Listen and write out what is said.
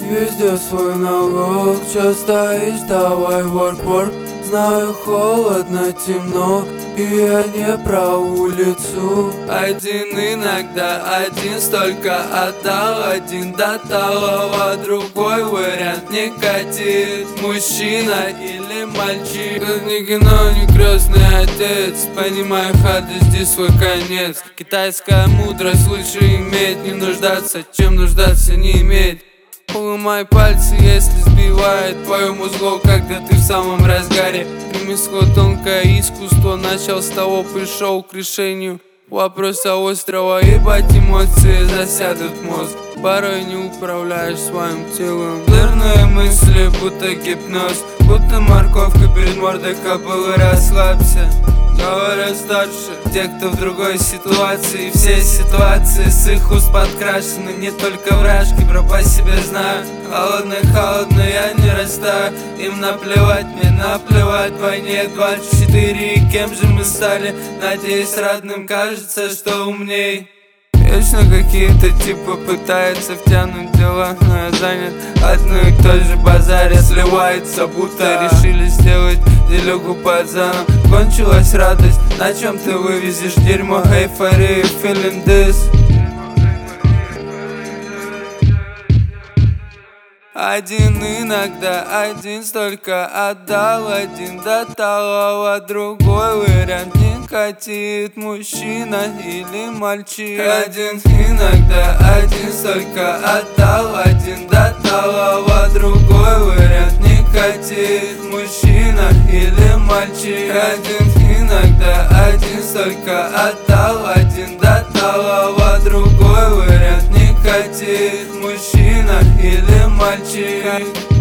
Везде свой налог, чё стоишь, давай work. Знаю, холодно, темно, и я не про улицу. Один иногда, один столько отдал, один до талого, другой вариант не катит. Мужчина или мальчик, это не кино, не крестный отец. Понимаю, хаты здесь свой конец. Китайская мудрость лучше иметь, не нуждаться, чем нуждаться не иметь. Уломай пальцы, если сбивает твою мозгов, когда ты в самом разгаре. Ремесло тонкое искусство, начал с того, пришел к решению вопроса острова. Ебать, эмоции засядут в мозг, порой не управляешь своим телом. Дурные мысли, будто гипноз, будто морковка перед мордой кобылы. Расслабься, говорят старше, те, кто в другой ситуации. Все ситуации с их уст подкрашены, не только вражки, бро, по себе знаю. Холодно, я не растаю. Им наплевать, мне наплевать. В войне 24, и кем же мы стали? Надеюсь, родным кажется, что умней. Вечно какие-то типы пытаются втянуть дела, но я занят одно и то же базаре. Сливается, будто решили сделать делюгу пацаном. Кончилась радость, на чем ты вывезешь дерьмо? Эйфорию, feeling this. Один иногда, один столько отдал, один до талого, другой вариант не катит. Мужчина или мальчик. Один иногда, один столько отдал, один до талого, другой вариант не катит. Мужчина или мальчик. Один иногда, один столько отдал, один до талого, другой вариант не катит. Мужчина или мальчик.